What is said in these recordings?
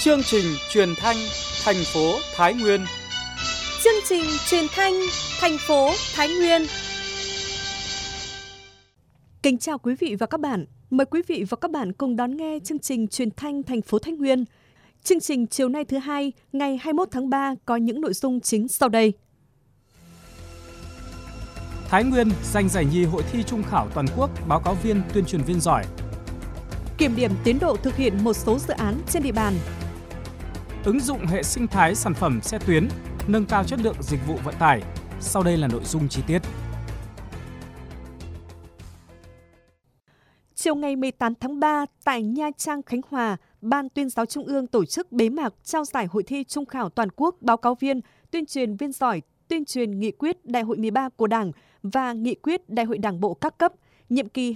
Chương trình truyền thanh thành phố Thái Nguyên. Chương trình truyền thanh thành phố Thái Nguyên. Kính chào quý vị và các bạn. Mời quý vị và các bạn cùng đón nghe chương trình truyền thanh thành phố Thái Nguyên. Chương trình chiều nay thứ hai, ngày 21 tháng 3 có những nội dung chính sau đây. Thái Nguyên giành giải nhì hội thi trung khảo toàn quốc báo cáo viên tuyên truyền viên giỏi. Kiểm điểm tiến độ thực hiện một số dự án trên địa bàn. Ứng dụng hệ sinh thái sản phẩm xe tuyến, nâng cao chất lượng dịch vụ vận tải. Sau đây là nội dung chi tiết. Chiều ngày 18 tháng 3, tại Nha Trang, Khánh Hòa, Ban Tuyên giáo Trung ương tổ chức bế mạc trao giải hội thi trung khảo toàn quốc báo cáo viên, tuyên truyền viên giỏi, tuyên truyền nghị quyết Đại hội 13 của Đảng và nghị quyết Đại hội Đảng bộ các cấp, nhiệm kỳ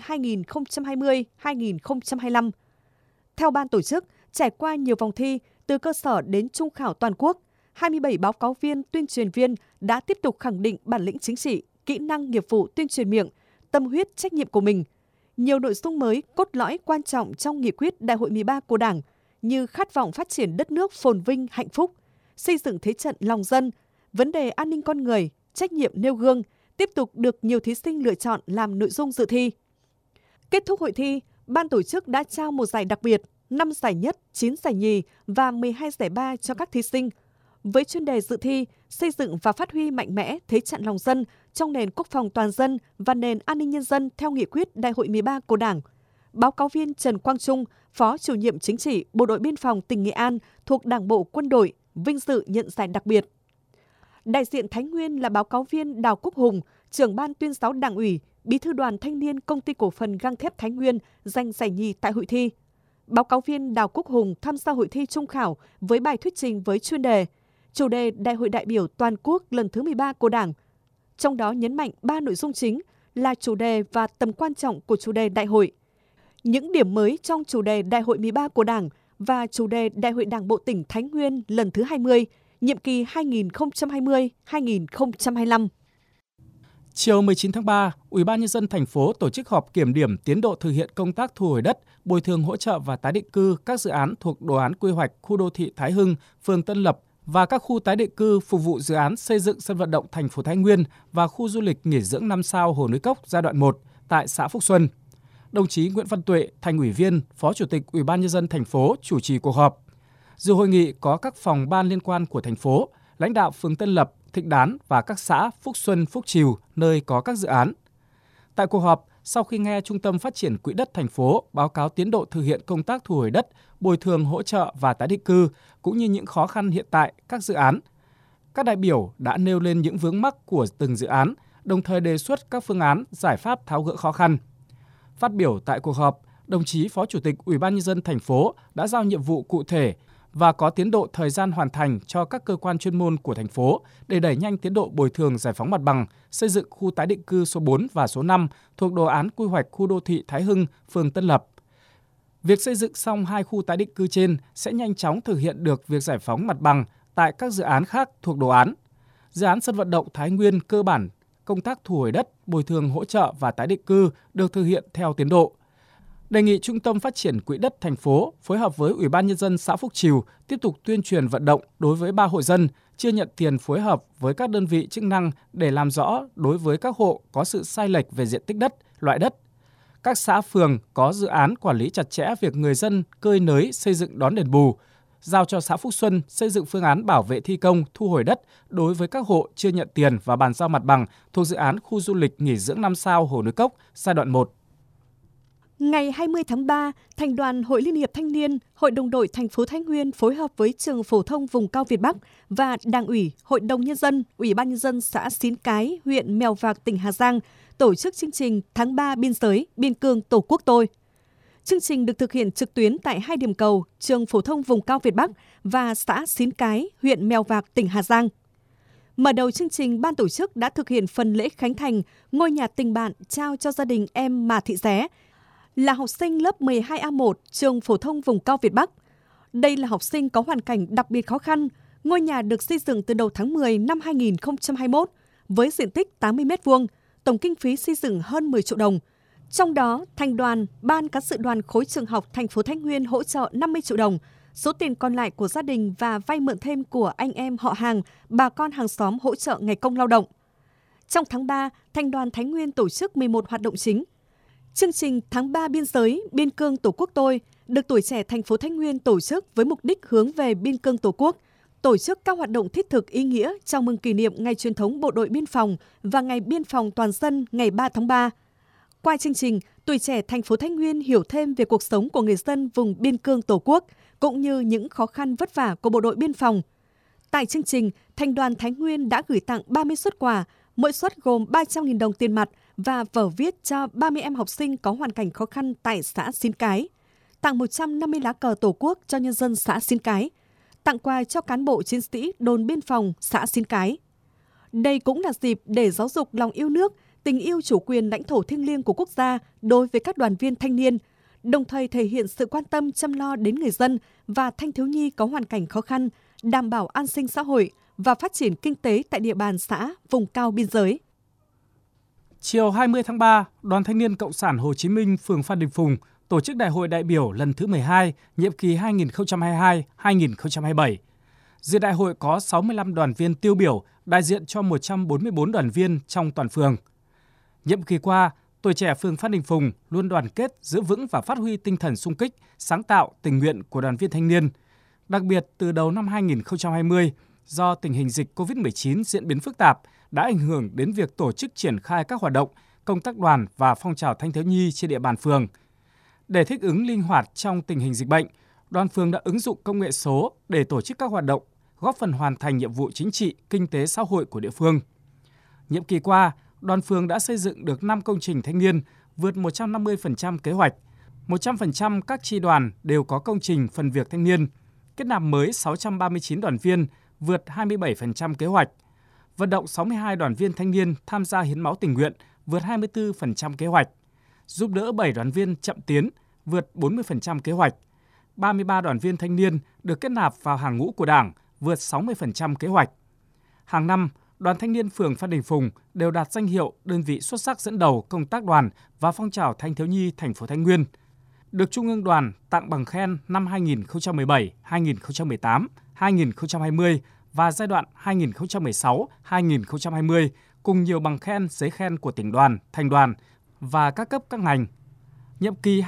2020-2025. Theo ban tổ chức, trải qua nhiều vòng thi, từ cơ sở đến trung khảo toàn quốc, 27 báo cáo viên, tuyên truyền viên đã tiếp tục khẳng định bản lĩnh chính trị, kỹ năng nghiệp vụ tuyên truyền miệng, tâm huyết trách nhiệm của mình. Nhiều nội dung mới, cốt lõi quan trọng trong nghị quyết Đại hội 13 của Đảng như khát vọng phát triển đất nước phồn vinh, hạnh phúc, xây dựng thế trận lòng dân, vấn đề an ninh con người, trách nhiệm nêu gương, tiếp tục được nhiều thí sinh lựa chọn làm nội dung dự thi. Kết thúc hội thi, ban tổ chức đã trao một giải đặc biệt, 5 giải nhất, 9 giải nhì và 12 giải ba cho các thí sinh. Với chuyên đề dự thi, xây dựng và phát huy mạnh mẽ thế trận lòng dân trong nền quốc phòng toàn dân và nền an ninh nhân dân theo nghị quyết Đại hội 13 của Đảng, báo cáo viên Trần Quang Trung, Phó Chủ nhiệm Chính trị Bộ đội Biên phòng tỉnh Nghệ An thuộc Đảng bộ Quân đội, vinh dự nhận giải đặc biệt. Đại diện Thái Nguyên là báo cáo viên Đào Quốc Hùng, trưởng ban tuyên giáo Đảng ủy, Bí thư Đoàn Thanh niên Công ty Cổ phần Gang thép Thái Nguyên giành giải nhì tại hội thi. Báo cáo viên Đào Quốc Hùng tham gia hội thi trung khảo với bài thuyết trình với chuyên đề chủ đề Đại hội đại biểu toàn quốc lần thứ 13 của Đảng. Trong đó nhấn mạnh 3 nội dung chính là chủ đề và tầm quan trọng của chủ đề đại hội, những điểm mới trong chủ đề Đại hội 13 của Đảng và chủ đề Đại hội Đảng bộ tỉnh Thái Nguyên lần thứ 20, nhiệm kỳ 2020-2025. Chiều 19 tháng 3, Ủy ban nhân dân thành phố tổ chức họp kiểm điểm tiến độ thực hiện công tác thu hồi đất, bồi thường hỗ trợ và tái định cư các dự án thuộc đồ án quy hoạch khu đô thị Thái Hưng, phường Tân Lập và các khu tái định cư phục vụ dự án xây dựng sân vận động thành phố Thái Nguyên và khu du lịch nghỉ dưỡng 5 sao Hồ Núi Cốc giai đoạn 1 tại xã Phúc Xuân. Đồng chí Nguyễn Văn Tuệ, Thành ủy viên, Phó Chủ tịch Ủy ban nhân dân thành phố chủ trì cuộc họp. Dự hội nghị có các phòng ban liên quan của thành phố, lãnh đạo phường Tân Lập, Thịnh Đán và các xã Phúc Xuân, Phúc Trìu nơi có các dự án. Tại cuộc họp, sau khi nghe Trung tâm Phát triển Quỹ đất thành phố báo cáo tiến độ thực hiện công tác thu hồi đất, bồi thường hỗ trợ và tái định cư cũng như những khó khăn hiện tại các dự án, các đại biểu đã nêu lên những vướng mắc của từng dự án, đồng thời đề xuất các phương án, giải pháp tháo gỡ khó khăn. Phát biểu tại cuộc họp, đồng chí Phó Chủ tịch Ủy ban nhân dân thành phố đã giao nhiệm vụ cụ thể và có tiến độ thời gian hoàn thành cho các cơ quan chuyên môn của thành phố để đẩy nhanh tiến độ bồi thường giải phóng mặt bằng, xây dựng khu tái định cư số 4 và số 5 thuộc đồ án quy hoạch khu đô thị Thái Hưng, phường Tân Lập. Việc xây dựng xong 2 khu tái định cư trên sẽ nhanh chóng thực hiện được việc giải phóng mặt bằng tại các dự án khác thuộc đồ án. Dự án sân vận động Thái Nguyên cơ bản, công tác thu hồi đất, bồi thường hỗ trợ và tái định cư được thực hiện theo tiến độ. Đề nghị Trung tâm Phát triển Quỹ đất thành phố phối hợp với Ủy ban nhân dân xã Phúc Trìu tiếp tục tuyên truyền vận động đối với 3 hộ dân chưa nhận tiền, phối hợp với các đơn vị chức năng để làm rõ đối với các hộ có sự sai lệch về diện tích đất, loại đất. Các xã phường có dự án quản lý chặt chẽ việc người dân cơi nới xây dựng đón đền bù, giao cho xã Phúc Xuân xây dựng phương án bảo vệ thi công thu hồi đất đối với các hộ chưa nhận tiền và bàn giao mặt bằng thuộc dự án khu du lịch nghỉ dưỡng 5 sao Hồ Núi Cốc giai đoạn 1. Ngày 20 tháng 3, Thành đoàn Hội Liên hiệp Thanh niên, Hội đồng đội thành phố Thái Nguyên phối hợp với Trường phổ thông vùng cao Việt Bắc và Đảng ủy, Hội đồng nhân dân, Ủy ban nhân dân xã Xín Cái, huyện Mèo Vạc, tỉnh Hà Giang tổ chức chương trình Tháng 3 biên giới, biên cương Tổ quốc tôi. Chương trình được thực hiện trực tuyến tại 2 điểm cầu, Trường phổ thông vùng cao Việt Bắc và xã Xín Cái, huyện Mèo Vạc, tỉnh Hà Giang. Mở đầu chương trình, ban tổ chức đã thực hiện phần lễ khánh thành ngôi nhà tình bạn trao cho gia đình em Mà Thị Ré, là học sinh lớp 12A1 trường phổ thông vùng cao Việt Bắc. Đây là học sinh có hoàn cảnh đặc biệt khó khăn. Ngôi nhà được xây dựng từ đầu tháng 10 năm 2021 với diện tích 80 m2, tổng kinh phí xây dựng hơn 10 triệu đồng. Trong đó, Thành đoàn, Ban Cán sự đoàn khối trường học thành phố Thái Nguyên hỗ trợ 50 triệu đồng, Số tiền còn lại của gia đình và vay mượn thêm của anh em họ hàng, bà con hàng xóm hỗ trợ ngày công lao động. Trong tháng 3, Thành đoàn Thái Nguyên tổ chức 11 hoạt động chính. Chương trình Tháng 3 biên giới, biên cương Tổ quốc tôi được tuổi trẻ thành phố Thái Nguyên tổ chức với mục đích hướng về biên cương Tổ quốc, tổ chức các hoạt động thiết thực ý nghĩa chào mừng kỷ niệm Ngày truyền thống Bộ đội Biên phòng và Ngày Biên phòng Toàn dân ngày 3 tháng 3. Qua chương trình, tuổi trẻ thành phố Thái Nguyên hiểu thêm về cuộc sống của người dân vùng biên cương Tổ quốc, cũng như những khó khăn vất vả của Bộ đội Biên phòng. Tại chương trình, Thành đoàn Thái Nguyên đã gửi tặng 30 suất quà, mỗi suất gồm 300.000 đồng tiền mặt và vở viết cho 30 em học sinh có hoàn cảnh khó khăn tại xã Xin Cái, tặng 150 lá cờ Tổ quốc cho nhân dân xã Xin Cái, tặng quà cho cán bộ chiến sĩ đồn biên phòng xã Xin Cái. Đây cũng là dịp để giáo dục lòng yêu nước, tình yêu chủ quyền lãnh thổ thiêng liêng của quốc gia đối với các đoàn viên thanh niên, đồng thời thể hiện sự quan tâm chăm lo đến người dân và thanh thiếu nhi có hoàn cảnh khó khăn, đảm bảo an sinh xã hội và phát triển kinh tế tại địa bàn xã vùng cao biên giới. Chiều 20 tháng 3, Đoàn Thanh niên Cộng sản Hồ Chí Minh phường Phan Đình Phùng tổ chức Đại hội đại biểu lần thứ 12, nhiệm kỳ 2022-2027. Dự đại hội có 65 đoàn viên tiêu biểu đại diện cho 144 đoàn viên trong toàn phường. Nhiệm kỳ qua, tuổi trẻ phường Phan Đình Phùng luôn đoàn kết, giữ vững và phát huy tinh thần xung kích, sáng tạo, tình nguyện của đoàn viên thanh niên. Đặc biệt, từ đầu năm 2020, do tình hình dịch COVID-19 diễn biến phức tạp, đã ảnh hưởng đến việc tổ chức triển khai các hoạt động, công tác đoàn và phong trào thanh thiếu nhi trên địa bàn phường. Để thích ứng linh hoạt trong tình hình dịch bệnh, đoàn phường đã ứng dụng công nghệ số để tổ chức các hoạt động, góp phần hoàn thành nhiệm vụ chính trị, kinh tế xã hội của địa phương. Nhiệm kỳ qua, đoàn phường đã xây dựng được 5 công trình thanh niên, vượt 150% kế hoạch. 100% các chi đoàn đều có công trình phần việc thanh niên, kết nạp mới 639 đoàn viên, vượt 27% kế hoạch. Vận động 62 đoàn viên thanh niên tham gia hiến máu tình nguyện, vượt 24% kế hoạch. Giúp đỡ 7 đoàn viên chậm tiến, vượt 40% kế hoạch. 33 đoàn viên thanh niên được kết nạp vào hàng ngũ của Đảng, vượt 60% kế hoạch. Hàng năm, Đoàn Thanh niên phường Phan Đình Phùng đều đạt danh hiệu đơn vị xuất sắc dẫn đầu công tác đoàn và phong trào thanh thiếu nhi thành phố Thái Nguyên. Được Trung ương Đoàn tặng bằng khen năm 2017, 2018, 2020 và giai đoạn 2016-2020 cùng nhiều bằng khen, giấy khen của tỉnh đoàn, thành đoàn và các cấp các ngành. Nhiệm kỳ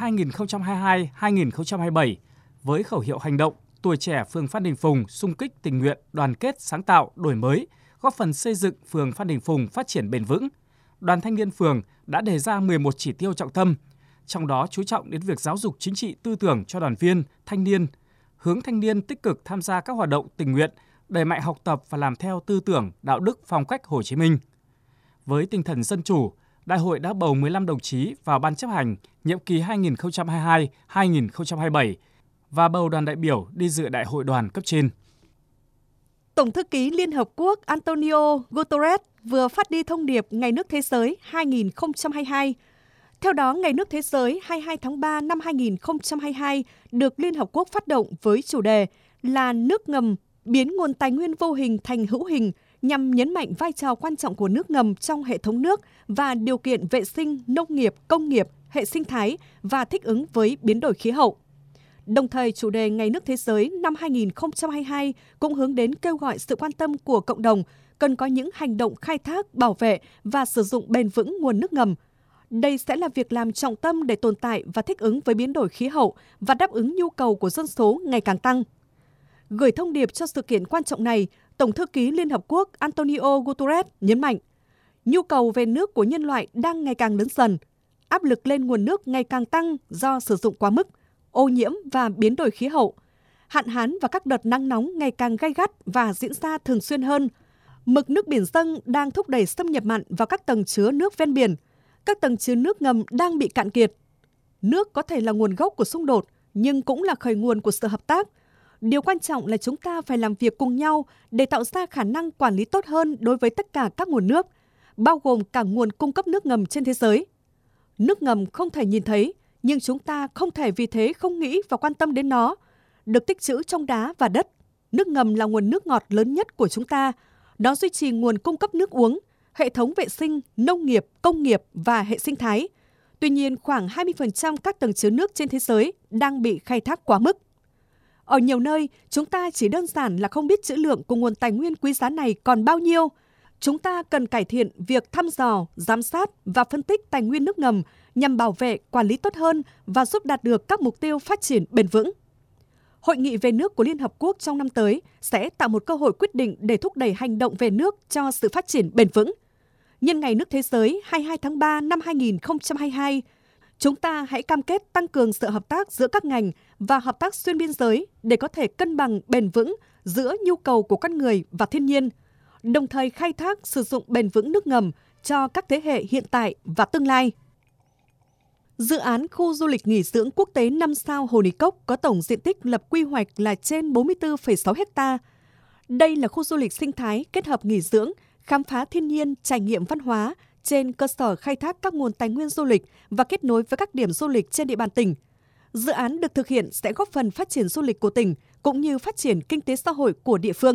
2022-2027 với khẩu hiệu hành động tuổi trẻ phường Phan Đình Phùng xung kích tình nguyện, đoàn kết, sáng tạo, đổi mới, góp phần xây dựng phường Phan Đình Phùng phát triển bền vững. Đoàn Thanh niên phường đã đề ra 11 chỉ tiêu trọng tâm, trong đó chú trọng đến việc giáo dục chính trị tư tưởng cho đoàn viên, thanh niên, hướng thanh niên tích cực tham gia các hoạt động tình nguyện, đẩy mạnh học tập và làm theo tư tưởng, đạo đức, phong cách Hồ Chí Minh. Với tinh thần dân chủ, Đại hội đã bầu 15 đồng chí vào Ban chấp hành nhiệm kỳ 2022-2027 và bầu đoàn đại biểu đi dự Đại hội đoàn cấp trên. Tổng thư ký Liên Hợp Quốc Antonio Guterres vừa phát đi thông điệp Ngày nước Thế giới 2022. Theo đó, Ngày nước Thế giới 22 tháng 3 năm 2022 được Liên Hợp Quốc phát động với chủ đề là nước ngầm, biến nguồn tài nguyên vô hình thành hữu hình, nhằm nhấn mạnh vai trò quan trọng của nước ngầm trong hệ thống nước và điều kiện vệ sinh, nông nghiệp, công nghiệp, hệ sinh thái và thích ứng với biến đổi khí hậu. Đồng thời, chủ đề Ngày nước Thế giới năm 2022 cũng hướng đến kêu gọi sự quan tâm của cộng đồng cần có những hành động khai thác, bảo vệ và sử dụng bền vững nguồn nước ngầm. Đây sẽ là việc làm trọng tâm để tồn tại và thích ứng với biến đổi khí hậu và đáp ứng nhu cầu của dân số ngày càng tăng. Gửi thông điệp cho sự kiện quan trọng này, Tổng thư ký Liên Hợp Quốc Antonio Guterres nhấn mạnh, nhu cầu về nước của nhân loại đang ngày càng lớn dần, áp lực lên nguồn nước ngày càng tăng do sử dụng quá mức, ô nhiễm và biến đổi khí hậu. Hạn hán và các đợt nắng nóng ngày càng gay gắt và diễn ra thường xuyên hơn. Mực nước biển dâng đang thúc đẩy xâm nhập mặn vào các tầng chứa nước ven biển. Các tầng chứa nước ngầm đang bị cạn kiệt. Nước có thể là nguồn gốc của xung đột, nhưng cũng là khởi nguồn của sự hợp tác. Điều quan trọng là chúng ta phải làm việc cùng nhau để tạo ra khả năng quản lý tốt hơn đối với tất cả các nguồn nước, bao gồm cả nguồn cung cấp nước ngầm trên thế giới. Nước ngầm không thể nhìn thấy, nhưng chúng ta không thể vì thế không nghĩ và quan tâm đến nó. Được tích trữ trong đá và đất, nước ngầm là nguồn nước ngọt lớn nhất của chúng ta. Nó duy trì nguồn cung cấp nước uống, hệ thống vệ sinh, nông nghiệp, công nghiệp và hệ sinh thái. Tuy nhiên, khoảng 20% các tầng chứa nước trên thế giới đang bị khai thác quá mức. Ở nhiều nơi, chúng ta chỉ đơn giản là không biết trữ lượng của nguồn tài nguyên quý giá này còn bao nhiêu. Chúng ta cần cải thiện việc thăm dò, giám sát và phân tích tài nguyên nước ngầm nhằm bảo vệ, quản lý tốt hơn và giúp đạt được các mục tiêu phát triển bền vững. Hội nghị về nước của Liên Hợp Quốc trong năm tới sẽ tạo một cơ hội quyết định để thúc đẩy hành động về nước cho sự phát triển bền vững. Nhân ngày nước thế giới 22 tháng 3 năm 2022, chúng ta hãy cam kết tăng cường sự hợp tác giữa các ngành và hợp tác xuyên biên giới để có thể cân bằng bền vững giữa nhu cầu của con người và thiên nhiên, đồng thời khai thác sử dụng bền vững nước ngầm cho các thế hệ hiện tại và tương lai. Dự án khu du lịch nghỉ dưỡng quốc tế 5 sao Hồ Nì Cốc có tổng diện tích lập quy hoạch là trên 44,6 ha. Đây là khu du lịch sinh thái kết hợp nghỉ dưỡng, khám phá thiên nhiên, trải nghiệm văn hóa trên cơ sở khai thác các nguồn tài nguyên du lịch và kết nối với các điểm du lịch trên địa bàn tỉnh. Dự án được thực hiện sẽ góp phần phát triển du lịch của tỉnh cũng như phát triển kinh tế xã hội của địa phương.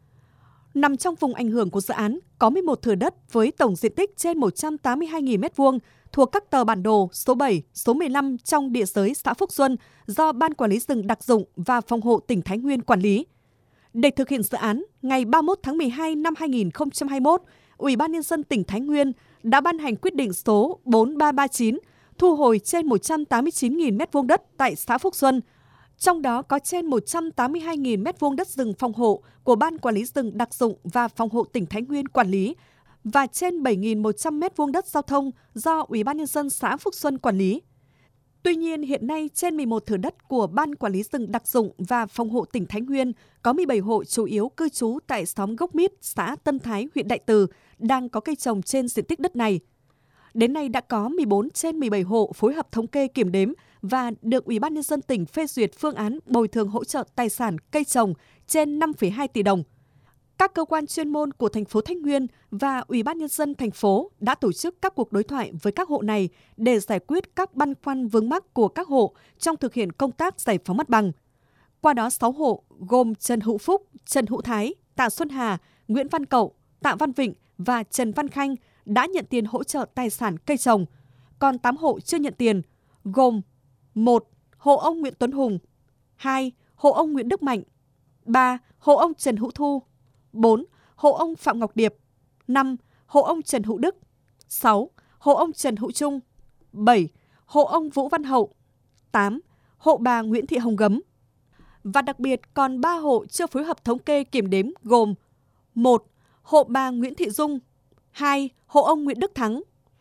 Nằm trong vùng ảnh hưởng của dự án có 11 thửa đất với tổng diện tích trên 182.000 m2 thuộc các tờ bản đồ số 7, số 15 trong địa giới xã Phúc Xuân do Ban Quản lý rừng đặc dụng và Phòng hộ tỉnh Thái Nguyên quản lý. Để thực hiện dự án, ngày 31 tháng 12 năm 2021, Ủy ban Nhân dân tỉnh Thái Nguyên đã ban hành quyết định số 4339 thu hồi trên 189.000 m2 đất tại xã Phúc Xuân, trong đó có trên 182.000 m2 đất rừng phòng hộ của Ban Quản lý rừng đặc dụng và Phòng hộ tỉnh Thái Nguyên quản lý và trên 7.100 m2 đất giao thông do Ủy ban Nhân dân xã Phúc Xuân quản lý. Tuy nhiên, hiện nay trên 11 thửa đất của Ban Quản lý rừng đặc dụng và Phòng hộ tỉnh Thái Nguyên có 17 hộ chủ yếu cư trú tại xóm Gốc Mít, xã Tân Thái, huyện Đại Từ đang có cây trồng trên diện tích đất này. Đến nay đã có 14 trên 17 hộ phối hợp thống kê kiểm đếm và được Ủy ban Nhân dân tỉnh phê duyệt phương án bồi thường hỗ trợ tài sản cây trồng trên 5,2 tỷ đồng. Các cơ quan chuyên môn của thành phố Thái Nguyên và Ủy ban Nhân dân thành phố đã tổ chức các cuộc đối thoại với các hộ này để giải quyết các băn khoăn vướng mắc của các hộ trong thực hiện công tác giải phóng mặt bằng. Qua đó 6 hộ gồm Trần Hữu Phúc, Trần Hữu Thái, Tạ Xuân Hà, Nguyễn Văn Cậu, Tạ Văn Vịnh và Trần Văn Khanh đã nhận tiền hỗ trợ tài sản cây trồng, còn 8 hộ chưa nhận tiền gồm 1. Hộ ông Nguyễn Tuấn Hùng, 2. Hộ ông Nguyễn Đức Mạnh, 3. Hộ ông Trần Hữu Thu, 4. Hộ ông Phạm Ngọc Điệp, 5. Hộ ông Trần Hữu Đức, 6. Hộ ông Trần Hữu Trung, 7. Hộ ông Vũ Văn Hậu, 8. Hộ bà Nguyễn Thị Hồng Gấm. Và đặc biệt còn 3 hộ chưa phối hợp thống kê kiểm đếm gồm 1. Hộ bà Nguyễn Thị Dung, 2. Hộ ông Nguyễn Đức Thắng,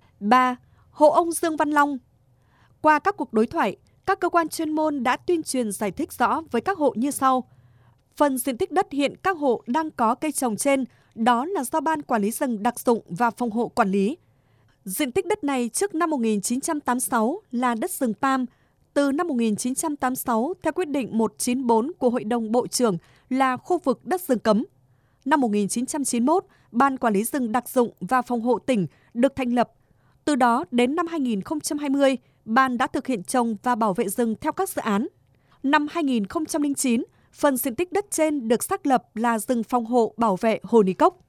3. Hộ ông Dương Văn Long. Qua các cuộc đối thoại, các cơ quan chuyên môn đã tuyên truyền giải thích rõ với các hộ như sau. Phần diện tích đất hiện các hộ đang có cây trồng trên, đó là do Ban Quản lý rừng đặc dụng và Phòng hộ quản lý. Diện tích đất này trước năm 1986 là đất rừng palm, từ năm 1986 theo quyết định 194 của Hội đồng Bộ trưởng là khu vực đất rừng cấm. Năm 1991, Ban Quản lý rừng đặc dụng và Phòng hộ tỉnh được thành lập. Từ đó đến năm 2020, Ban đã thực hiện trồng và bảo vệ rừng theo các dự án. Năm 2009, phần diện tích đất trên được xác lập là rừng phòng hộ bảo vệ Hồ Nì Cốc.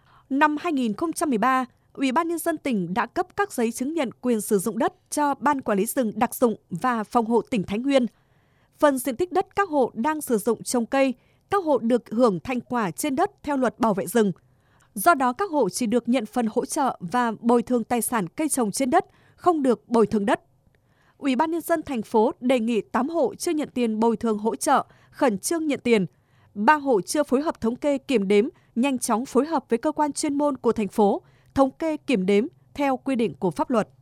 Năm 2013, Ủy ban Nhân dân tỉnh đã cấp các giấy chứng nhận quyền sử dụng đất cho Ban Quản lý rừng đặc dụng và Phòng hộ tỉnh Thái Nguyên. Phần diện tích đất các hộ đang sử dụng trồng cây, các hộ được hưởng thành quả trên đất theo luật bảo vệ rừng. Do đó, các hộ chỉ được nhận phần hỗ trợ và bồi thường tài sản cây trồng trên đất, không được bồi thường đất. Ủy ban Nhân dân thành phố đề nghị 8 hộ chưa nhận tiền bồi thường hỗ trợ khẩn trương nhận tiền. 3 hộ chưa phối hợp thống kê kiểm đếm, nhanh chóng phối hợp với cơ quan chuyên môn của thành phố, thống kê kiểm đếm theo quy định của pháp luật.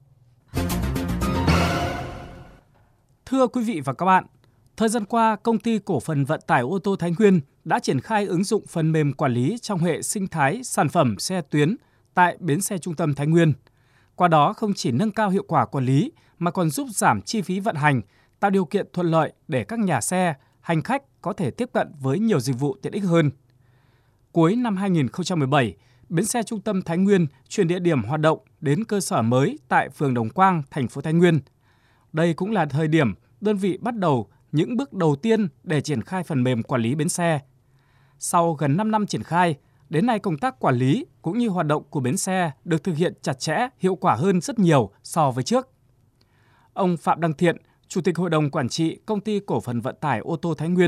Thưa quý vị và các bạn, thời gian qua, Công ty Cổ phần Vận tải ô tô Thái Nguyên đã triển khai ứng dụng phần mềm quản lý trong hệ sinh thái sản phẩm xe tuyến tại bến xe trung tâm Thái Nguyên. Qua đó không chỉ nâng cao hiệu quả quản lý mà còn giúp giảm chi phí vận hành, tạo điều kiện thuận lợi để các nhà xe, hành khách có thể tiếp cận với nhiều dịch vụ tiện ích hơn. Cuối năm 2017, bến xe trung tâm Thái Nguyên chuyển địa điểm hoạt động đến cơ sở mới tại phường Đồng Quang, thành phố Thái Nguyên. Đây cũng là thời điểm đơn vị bắt đầu những bước đầu tiên để triển khai phần mềm quản lý bến xe. Sau gần 5 năm triển khai, đến nay công tác quản lý cũng như hoạt động của bến xe được thực hiện chặt chẽ, hiệu quả hơn rất nhiều so với trước. Ông Phạm Đăng Thiện, Chủ tịch Hội đồng Quản trị Công ty Cổ phần Vận tải ô tô Thái Nguyên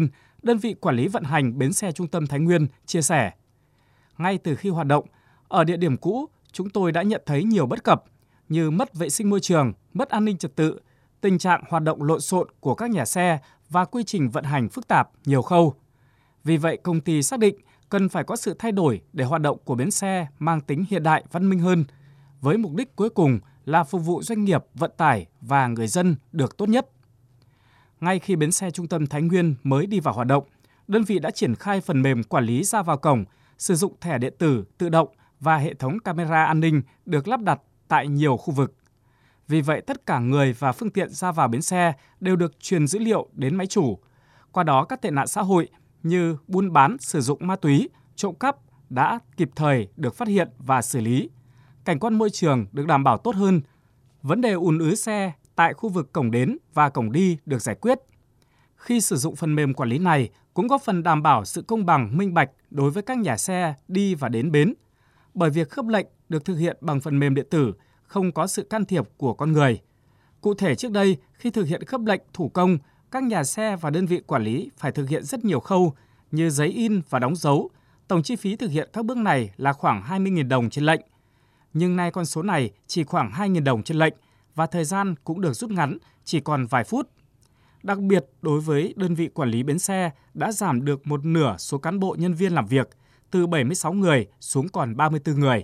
đơn vị quản lý vận hành bến xe trung tâm Thái Nguyên chia sẻ. Ngay từ khi hoạt động, ở địa điểm cũ, chúng tôi đã nhận thấy nhiều bất cập như mất vệ sinh môi trường, mất an ninh trật tự, tình trạng hoạt động lộn xộn của các nhà xe và quy trình vận hành phức tạp nhiều khâu. Vì vậy, công ty xác định cần phải có sự thay đổi để hoạt động của bến xe mang tính hiện đại văn minh hơn, với mục đích cuối cùng là phục vụ doanh nghiệp, vận tải và người dân được tốt nhất. Ngay khi bến xe trung tâm Thái Nguyên mới đi vào hoạt động, đơn vị đã triển khai phần mềm quản lý ra vào cổng, sử dụng thẻ điện tử tự động và hệ thống camera an ninh được lắp đặt tại nhiều khu vực. Vì vậy, tất cả người và phương tiện ra vào bến xe đều được truyền dữ liệu đến máy chủ. Qua đó, các tệ nạn xã hội như buôn bán, sử dụng ma túy, trộm cắp đã kịp thời được phát hiện và xử lý. Cảnh quan môi trường được đảm bảo tốt hơn. Vấn đề ùn ứ xe tại khu vực cổng đến và cổng đi được giải quyết. Khi sử dụng phần mềm quản lý này cũng góp phần đảm bảo sự công bằng, minh bạch đối với các nhà xe đi và đến bến. Bởi việc khớp lệnh được thực hiện bằng phần mềm điện tử, không có sự can thiệp của con người. Cụ thể trước đây, khi thực hiện khớp lệnh thủ công, các nhà xe và đơn vị quản lý phải thực hiện rất nhiều khâu như giấy in và đóng dấu. Tổng chi phí thực hiện các bước này là khoảng 20.000 đồng trên lệnh. Nhưng nay con số này chỉ khoảng 2.000 đồng trên lệnh và thời gian cũng được rút ngắn, chỉ còn vài phút. Đặc biệt, đối với đơn vị quản lý bến xe đã giảm được một nửa số cán bộ nhân viên làm việc, từ 76 người xuống còn 34 người.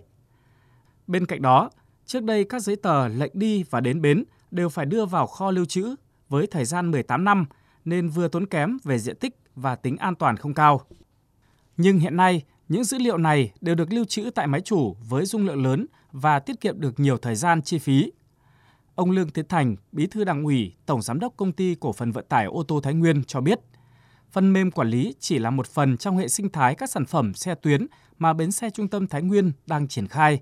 Bên cạnh đó, trước đây các giấy tờ lệnh đi và đến bến đều phải đưa vào kho lưu trữ với thời gian 18 năm nên vừa tốn kém về diện tích và tính an toàn không cao. Nhưng hiện nay, những dữ liệu này đều được lưu trữ tại máy chủ với dung lượng lớn và tiết kiệm được nhiều thời gian chi phí. Ông Lương Tiến Thành, Bí thư Đảng ủy, Tổng giám đốc Công ty Cổ phần Vận tải ô tô Thái Nguyên cho biết, phần mềm quản lý chỉ là một phần trong hệ sinh thái các sản phẩm xe tuyến mà bến xe trung tâm Thái Nguyên đang triển khai.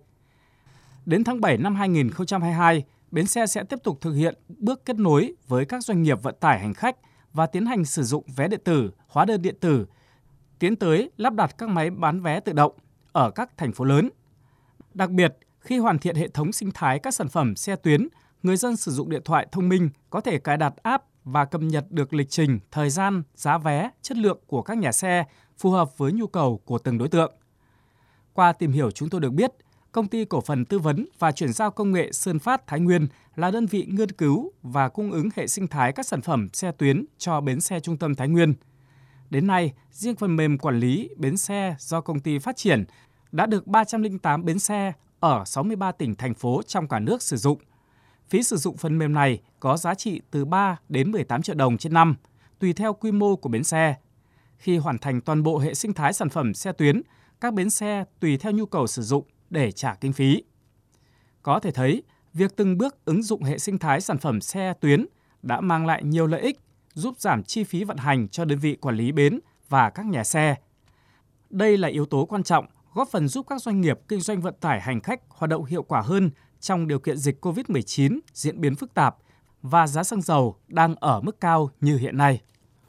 Đến tháng 7 năm 2022, bến xe sẽ tiếp tục thực hiện bước kết nối với các doanh nghiệp vận tải hành khách và tiến hành sử dụng vé điện tử, hóa đơn điện tử, tiến tới lắp đặt các máy bán vé tự động ở các thành phố lớn. Đặc biệt, khi hoàn thiện hệ thống sinh thái các sản phẩm xe tuyến, người dân sử dụng điện thoại thông minh có thể cài đặt app và cập nhật được lịch trình, thời gian, giá vé, chất lượng của các nhà xe phù hợp với nhu cầu của từng đối tượng. Qua tìm hiểu chúng tôi được biết, Công ty Cổ phần Tư vấn và Chuyển giao Công nghệ Sơn Phát Thái Nguyên là đơn vị nghiên cứu và cung ứng hệ sinh thái các sản phẩm xe tuyến cho bến xe trung tâm Thái Nguyên. Đến nay, riêng phần mềm quản lý bến xe do công ty phát triển đã được 308 bến xe ở 63 tỉnh, thành phố trong cả nước sử dụng. Phí sử dụng phần mềm này có giá trị từ 3 đến 18 triệu đồng trên năm, tùy theo quy mô của bến xe. Khi hoàn thành toàn bộ hệ sinh thái sản phẩm xe tuyến, các bến xe tùy theo nhu cầu sử dụng để trả kinh phí. Có thể thấy, việc từng bước ứng dụng hệ sinh thái sản phẩm xe tuyến đã mang lại nhiều lợi ích, giúp giảm chi phí vận hành cho đơn vị quản lý bến và các nhà xe. Đây là yếu tố quan trọng góp phần giúp các doanh nghiệp kinh doanh vận tải hành khách hoạt động hiệu quả hơn trong điều kiện dịch COVID-19 diễn biến phức tạp và giá xăng dầu đang ở mức cao như hiện nay.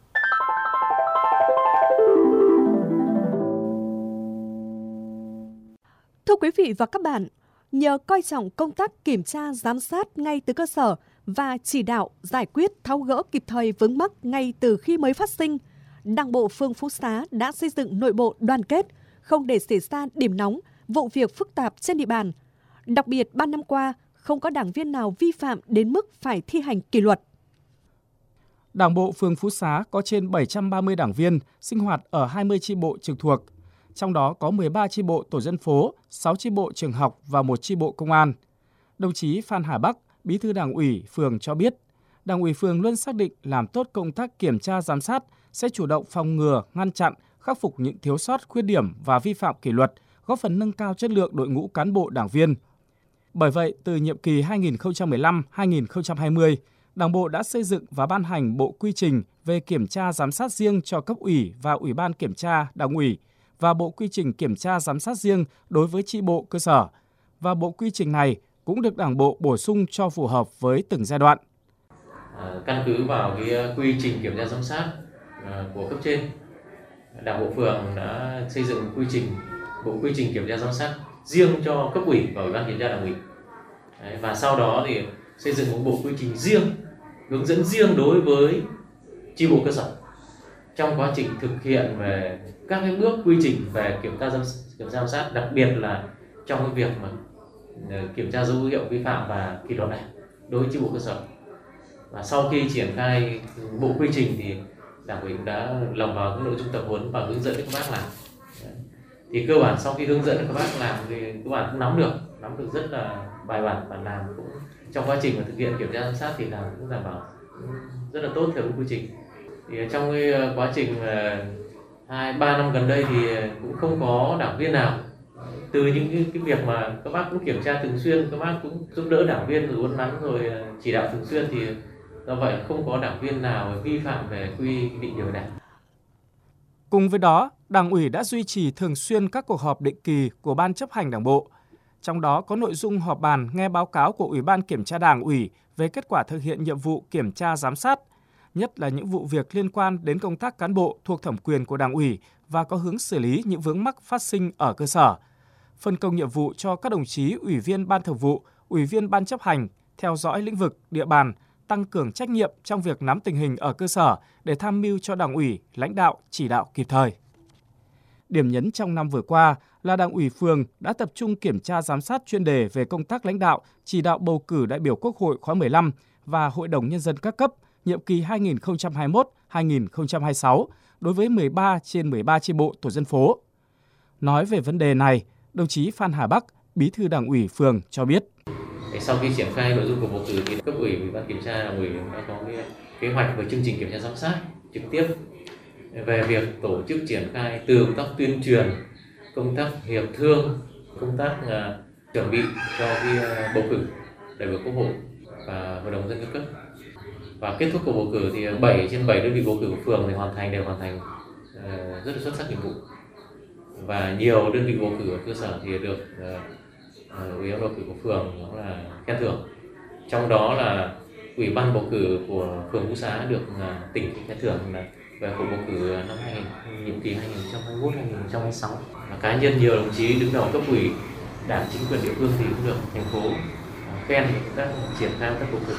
Thưa quý vị và các bạn, nhờ coi trọng công tác kiểm tra giám sát ngay từ cơ sở và chỉ đạo giải quyết tháo gỡ kịp thời vướng mắc ngay từ khi mới phát sinh, Đảng bộ phường Phú Xá đã xây dựng nội bộ đoàn kết, không để xảy ra điểm nóng, vụ việc phức tạp trên địa bàn. Đặc biệt 3 năm qua, không có đảng viên nào vi phạm đến mức phải thi hành kỷ luật. Đảng bộ phường Phú Xá có trên 730 đảng viên sinh hoạt ở 20 chi bộ trực thuộc, trong đó có 13 chi bộ tổ dân phố, 6 chi bộ trường học và 1 chi bộ công an. Đồng chí Phan Hà Bắc, Bí thư Đảng ủy phường cho biết, Đảng ủy phường luôn xác định làm tốt công tác kiểm tra giám sát, sẽ chủ động phòng ngừa, ngăn chặn, khắc phục những thiếu sót, khuyết điểm và vi phạm kỷ luật, góp phần nâng cao chất lượng đội ngũ cán bộ đảng viên. Bởi vậy, từ nhiệm kỳ 2015-2020, Đảng bộ đã xây dựng và ban hành bộ quy trình về kiểm tra giám sát riêng cho cấp ủy và Ủy ban kiểm tra Đảng ủy và bộ quy trình kiểm tra giám sát riêng đối với chi bộ cơ sở. Và bộ quy trình này cũng được Đảng bộ bổ sung cho phù hợp với từng giai đoạn. Căn cứ vào cái quy trình kiểm tra giám sát của cấp trên, Đảng bộ phường đã xây dựng bộ quy trình kiểm tra giám sát riêng cho cấp ủy và Ủy ban kiểm tra Đảng ủy. Và sau đó thì xây dựng một bộ quy trình riêng, hướng dẫn riêng đối với chi bộ cơ sở. trong quá trình thực hiện về các cái bước quy trình về kiểm tra giám sát, đặc biệt là trong cái việc mà kiểm tra dấu hiệu vi phạm và kỷ luật này đối với chi bộ cơ sở. Và sau khi triển khai bộ quy trình thì Đảng ủy cũng đã lồng vào cái nội dung tập huấn và hướng dẫn cho các bác làm. Thì cơ bản sau khi hướng dẫn các bác làm thì các bạn cũng nắm được rất là bài bản và làm cũng trong quá trình mà thực hiện kiểm tra giám sát thì làm cũng đảm bảo rất là tốt theo quy trình. Thì trong cái quá trình 2-3 năm gần đây thì cũng không có đảng viên nào, từ những cái việc mà các bác cũng kiểm tra thường xuyên, các bác cũng giúp đỡ đảng viên rồi uốn nắn rồi chỉ đạo thường xuyên, thì do vậy không có đảng viên nào vi phạm về quy định điều đảng. Cùng với đó, Đảng ủy đã duy trì thường xuyên các cuộc họp định kỳ của Ban chấp hành Đảng bộ. Trong đó có nội dung họp bàn nghe báo cáo của Ủy ban Kiểm tra Đảng ủy về kết quả thực hiện nhiệm vụ kiểm tra giám sát, nhất là những vụ việc liên quan đến công tác cán bộ thuộc thẩm quyền của Đảng ủy và có hướng xử lý những vướng mắc phát sinh ở cơ sở. Phân công nhiệm vụ cho các đồng chí Ủy viên Ban Thường vụ, Ủy viên Ban chấp hành theo dõi lĩnh vực, địa bàn, tăng cường trách nhiệm trong việc nắm tình hình ở cơ sở để tham mưu cho Đảng ủy, lãnh đạo, chỉ đạo kịp thời. Điểm nhấn trong năm vừa qua là Đảng ủy phường đã tập trung kiểm tra giám sát chuyên đề về công tác lãnh đạo, chỉ đạo bầu cử đại biểu Quốc hội khóa 15 và Hội đồng Nhân dân các cấp nhiệm kỳ 2021-2026 đối với 13 trên 13 chi bộ tổ dân phố. Nói về vấn đề này, đồng chí Phan Hà Bắc, Bí thư Đảng ủy phường cho biết. Sau khi triển khai nội dung của bầu cử thì cấp ủy, Ủy ban kiểm tra Đảng ủy đã có cái kế hoạch về chương trình kiểm tra giám sát trực tiếp về việc tổ chức triển khai từ công tác tuyên truyền, công tác hiệp thương, công tác chuẩn bị cho cái bầu cử đại biểu Quốc hội và Hội đồng Nhân dân các cấp. Và kết thúc cuộc bầu cử thì 7 trên 7 đơn vị bầu cử của phường thì đều hoàn thành rất là xuất sắc nhiệm vụ. Và nhiều đơn vị bầu cử ở cơ sở thì được Ủy ban bầu cử của phường cũng là khen thưởng. Trong đó là Ủy ban bầu cử của phường Phú Xá được tỉnh khen thưởng là về cuộc bầu cử năm nhiệm kỳ 2021-2026. Và cá nhân nhiều đồng chí đứng đầu cấp ủy, đảng, chính quyền địa phương thì cũng được thành phố khen các triển khai các bầu cử.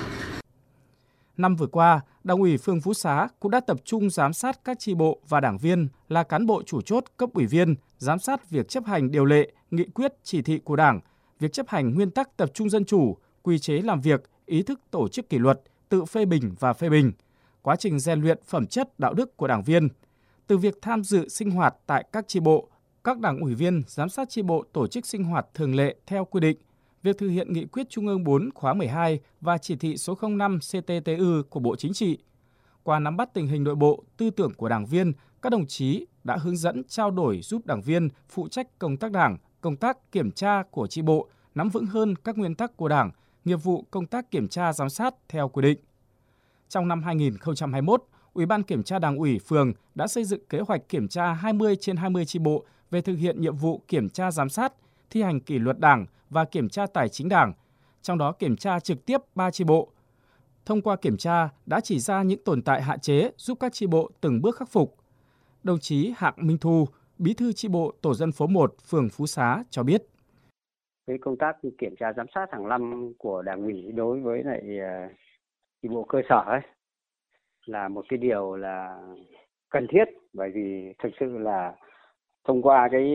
Năm vừa qua, Đảng ủy phường Phú Xá cũng đã tập trung giám sát các chi bộ và đảng viên là cán bộ chủ chốt, cấp ủy viên, giám sát việc chấp hành điều lệ, nghị quyết, chỉ thị của Đảng, việc chấp hành nguyên tắc tập trung dân chủ, quy chế làm việc, ý thức tổ chức kỷ luật, tự phê bình và phê bình, quá trình rèn luyện phẩm chất đạo đức của đảng viên. Từ việc tham dự sinh hoạt tại các chi bộ, các đảng ủy viên giám sát chi bộ tổ chức sinh hoạt thường lệ theo quy định, việc thực hiện nghị quyết Trung ương 4 khóa 12 và chỉ thị số 05 CTTU của Bộ Chính trị. Qua nắm bắt tình hình nội bộ, tư tưởng của đảng viên, các đồng chí đã hướng dẫn trao đổi giúp đảng viên phụ trách công tác đảng, công tác kiểm tra của chi bộ nắm vững hơn các nguyên tắc của Đảng, nghiệp vụ công tác kiểm tra giám sát theo quy định. Trong năm 2021, Ủy ban Kiểm tra Đảng ủy phường đã xây dựng kế hoạch kiểm tra 20 trên 20 chi bộ về thực hiện nhiệm vụ kiểm tra giám sát, thi hành kỷ luật Đảng và kiểm tra tài chính Đảng, trong đó kiểm tra trực tiếp 3 chi bộ. Thông qua kiểm tra đã chỉ ra những tồn tại hạn chế giúp các chi bộ từng bước khắc phục. Đồng chí Hạng Minh Thu, Bí thư chi bộ tổ dân phố 1, phường Phú Xá cho biết. Cái công tác kiểm tra giám sát hàng năm của Đảng ủy đối với lại chi bộ cơ sở ấy là một cái điều là cần thiết, bởi vì thực sự là thông qua cái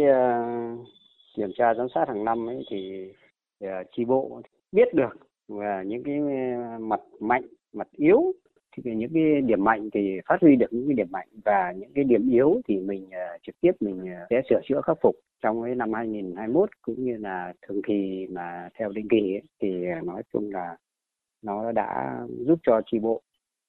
kiểm tra giám sát hàng năm ấy thì chi bộ biết được những cái mặt mạnh, mặt yếu, thì những cái điểm mạnh thì phát huy được những cái điểm mạnh và những cái điểm yếu thì mình trực tiếp mình sẽ sửa chữa khắc phục trong cái năm 2021 cũng như là thường kỳ mà theo định kỳ ấy, thì nói chung là nó đã giúp cho chi bộ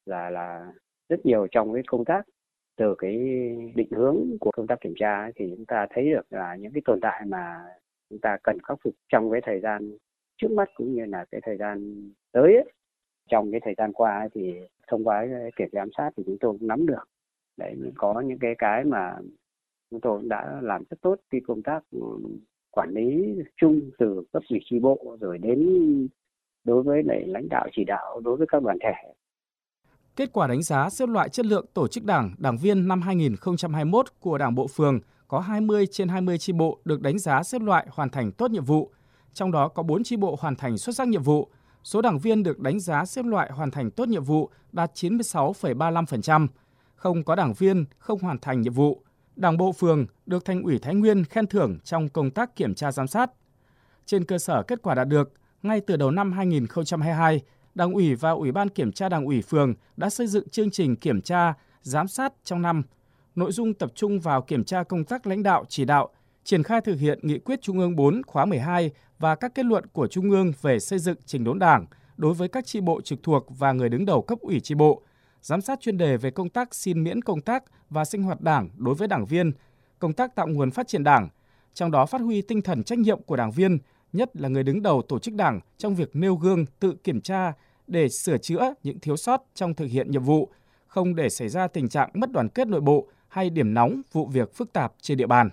là rất nhiều trong cái công tác. Từ cái định hướng của công tác kiểm tra ấy, thì chúng ta thấy được là những cái tồn tại mà chúng ta cần khắc phục trong cái thời gian trước mắt cũng như là cái thời gian tới ấy. Trong cái thời gian qua ấy, thì thông qua cái kiểm tra giám sát thì chúng tôi cũng nắm được. Đấy, có những cái mà chúng tôi cũng đã làm rất tốt cái công tác quản lý chung từ cấp ủy chi bộ rồi đến đối với lại lãnh đạo chỉ đạo đối với các đoàn thể. Kết quả đánh giá xếp loại chất lượng tổ chức đảng, đảng viên năm 2021 của Đảng bộ phường có 20 trên 20 chi bộ được đánh giá xếp loại hoàn thành tốt nhiệm vụ, trong đó có 4 chi bộ hoàn thành xuất sắc nhiệm vụ. Số đảng viên được đánh giá xếp loại hoàn thành tốt nhiệm vụ đạt 96,35%. không có đảng viên không hoàn thành nhiệm vụ. Đảng bộ phường được Thành ủy Thái Nguyên khen thưởng trong công tác kiểm tra giám sát. Trên cơ sở kết quả đạt được, ngay từ đầu năm 2022, Đảng ủy và Ủy ban Kiểm tra Đảng ủy phường đã xây dựng chương trình kiểm tra, giám sát trong năm. Nội dung tập trung vào kiểm tra công tác lãnh đạo, chỉ đạo, triển khai thực hiện Nghị quyết Trung ương 4 khóa 12 và các kết luận của Trung ương về xây dựng chỉnh đốn Đảng đối với các chi bộ trực thuộc và người đứng đầu cấp ủy chi bộ, giám sát chuyên đề về công tác xin miễn công tác và sinh hoạt Đảng đối với đảng viên, công tác tạo nguồn phát triển Đảng, trong đó phát huy tinh thần trách nhiệm của đảng viên, nhất là người đứng đầu tổ chức Đảng trong việc nêu gương tự kiểm tra để sửa chữa những thiếu sót trong thực hiện nhiệm vụ, không để xảy ra tình trạng mất đoàn kết nội bộ hay điểm nóng vụ việc phức tạp trên địa bàn.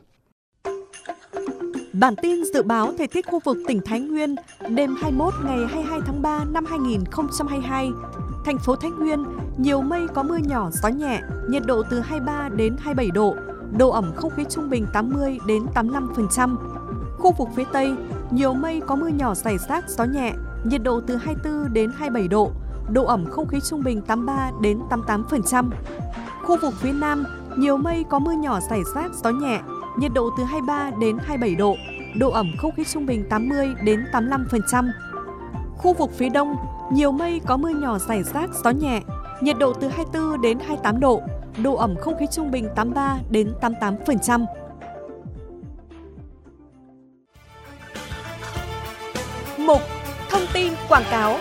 Bản tin dự báo thời tiết khu vực tỉnh Thái Nguyên đêm 21 ngày 22 tháng 3 năm 2022. Thành phố Thái Nguyên, nhiều mây có mưa nhỏ, gió nhẹ, nhiệt độ từ 23 đến 27 độ, độ ẩm không khí trung bình 80 đến 85%. Khu vực phía Tây, nhiều mây có mưa nhỏ rải rác, gió nhẹ, nhiệt độ từ 24 đến 27 độ, độ ẩm không khí trung bình 83 đến 88%. Khu vực phía Nam, nhiều mây có mưa nhỏ rải rác, gió nhẹ, nhiệt độ từ 23 đến 27 độ, độ ẩm không khí trung bình 80 đến 85%. Khu vực phía Đông, nhiều mây có mưa nhỏ rải rác, gió nhẹ, nhiệt độ từ 24 đến 28 độ, độ ẩm không khí trung bình 83 đến 88%. Mục Thông tin quảng cáo.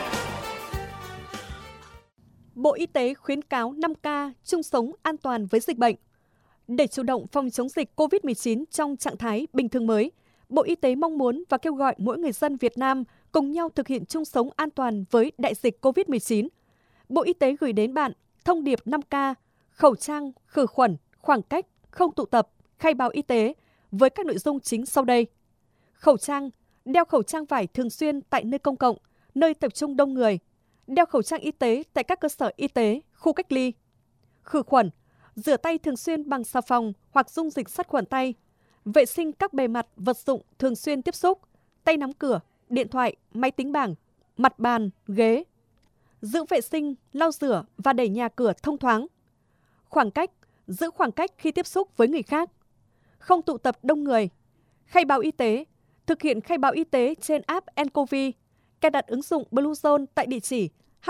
Bộ Y tế khuyến cáo 5K chung sống an toàn với dịch bệnh. Để chủ động phòng chống dịch COVID-19 trong trạng thái bình thường mới, Bộ Y tế mong muốn và kêu gọi mỗi người dân Việt Nam cùng nhau thực hiện chung sống an toàn với đại dịch COVID-19. Bộ Y tế gửi đến bạn thông điệp 5K, khẩu trang, khử khuẩn, khoảng cách, không tụ tập, khai báo y tế với các nội dung chính sau đây. Khẩu trang, đeo khẩu trang vải thường xuyên tại nơi công cộng, nơi tập trung đông người. Đeo khẩu trang y tế tại các cơ sở y tế, khu cách ly. Khử khuẩn, rửa tay thường xuyên bằng xà phòng hoặc dung dịch sát khuẩn tay. Vệ sinh các bề mặt, vật dụng thường xuyên tiếp xúc, tay nắm cửa, điện thoại, máy tính bảng, mặt bàn, ghế. Giữ vệ sinh, lau rửa và đẩy nhà cửa thông thoáng. Khoảng cách, giữ khoảng cách khi tiếp xúc với người khác. Không tụ tập đông người. Khai báo y tế, thực hiện khai báo y tế trên app nCoV. Cài đặt ứng dụng Bluezone tại địa chỉ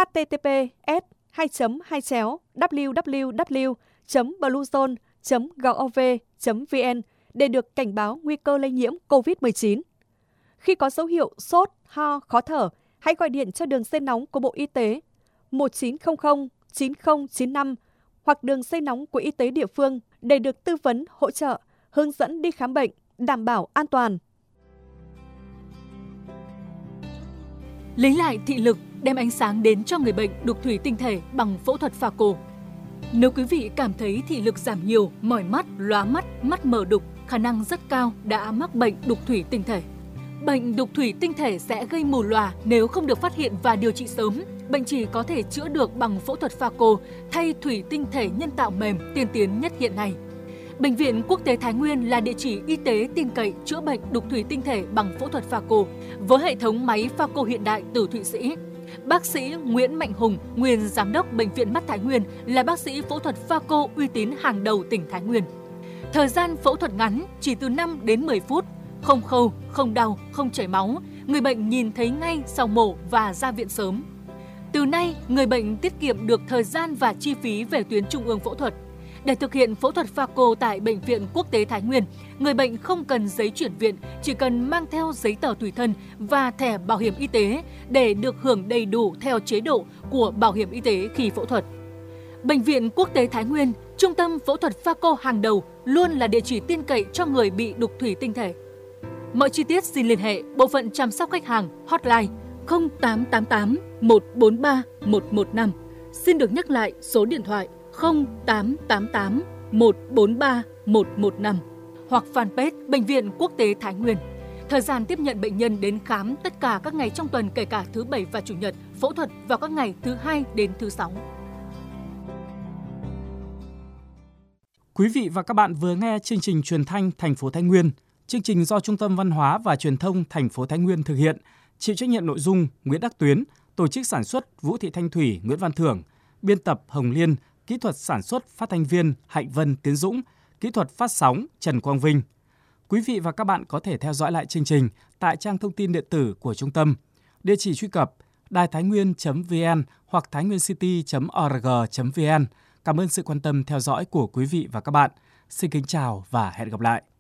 https://www.bluezone.gov.vn để được cảnh báo nguy cơ lây nhiễm COVID-19. Khi có dấu hiệu sốt, ho, khó thở, hãy gọi điện cho đường dây nóng của Bộ Y tế 1900 9095 hoặc đường dây nóng của y tế địa phương để được tư vấn, hỗ trợ, hướng dẫn đi khám bệnh, đảm bảo an toàn. Lấy lại thị lực, đem ánh sáng đến cho người bệnh đục thủy tinh thể bằng phẫu thuật phaco. Nếu quý vị cảm thấy thị lực giảm nhiều, mỏi mắt, lóa mắt, mắt mờ đục, khả năng rất cao đã mắc bệnh đục thủy tinh thể. Bệnh đục thủy tinh thể sẽ gây mù lòa nếu không được phát hiện và điều trị sớm. Bệnh chỉ có thể chữa được bằng phẫu thuật phaco thay thủy tinh thể nhân tạo mềm tiên tiến nhất hiện nay. Bệnh viện Quốc tế Thái Nguyên là địa chỉ y tế tin cậy chữa bệnh đục thủy tinh thể bằng phẫu thuật phaco với hệ thống máy phaco hiện đại từ Thụy Sĩ. Bác sĩ Nguyễn Mạnh Hùng, nguyên giám đốc Bệnh viện Mắt Thái Nguyên, là bác sĩ phẫu thuật phaco uy tín hàng đầu tỉnh Thái Nguyên. Thời gian phẫu thuật ngắn chỉ từ 5 đến 10 phút, không khâu, không đau, không chảy máu, người bệnh nhìn thấy ngay sau mổ và ra viện sớm. Từ nay, người bệnh tiết kiệm được thời gian và chi phí về tuyến trung ương phẫu thuật. Để thực hiện phẫu thuật phaco tại Bệnh viện Quốc tế Thái Nguyên, người bệnh không cần giấy chuyển viện, chỉ cần mang theo giấy tờ tùy thân và thẻ bảo hiểm y tế để được hưởng đầy đủ theo chế độ của bảo hiểm y tế khi phẫu thuật. Bệnh viện Quốc tế Thái Nguyên, trung tâm phẫu thuật phaco hàng đầu, luôn là địa chỉ tin cậy cho người bị đục thủy tinh thể. Mọi chi tiết xin liên hệ bộ phận chăm sóc khách hàng hotline 0888 143 115. Xin được nhắc lại số điện thoại 0888 143 115 hoặc fanpage Bệnh viện Quốc tế Thái Nguyên. Thời gian tiếp nhận bệnh nhân đến khám tất cả các ngày trong tuần kể cả thứ Bảy và Chủ nhật, phẫu thuật vào các ngày thứ Hai đến thứ Sáu. Quý vị và các bạn vừa nghe chương trình truyền thanh thành phố Thái Nguyên. Chương trình do Trung tâm Văn hóa và Truyền thông thành phố Thái Nguyên thực hiện, chịu trách nhiệm nội dung Nguyễn Đắc Tuyến, tổ chức sản xuất Vũ Thị Thanh Thủy, Nguyễn Văn Thưởng, biên tập Hồng Liên, kỹ thuật sản xuất phát thanh viên Hạnh Vân Tiến Dũng, kỹ thuật phát sóng Trần Quang Vinh. Quý vị và các bạn có thể theo dõi lại chương trình tại trang thông tin điện tử của trung tâm. Địa chỉ truy cập đaitháinnguyên.vn hoặc tháinguincity.org.vn. Cảm ơn sự quan tâm theo dõi của quý vị và các bạn. Xin kính chào và hẹn gặp lại.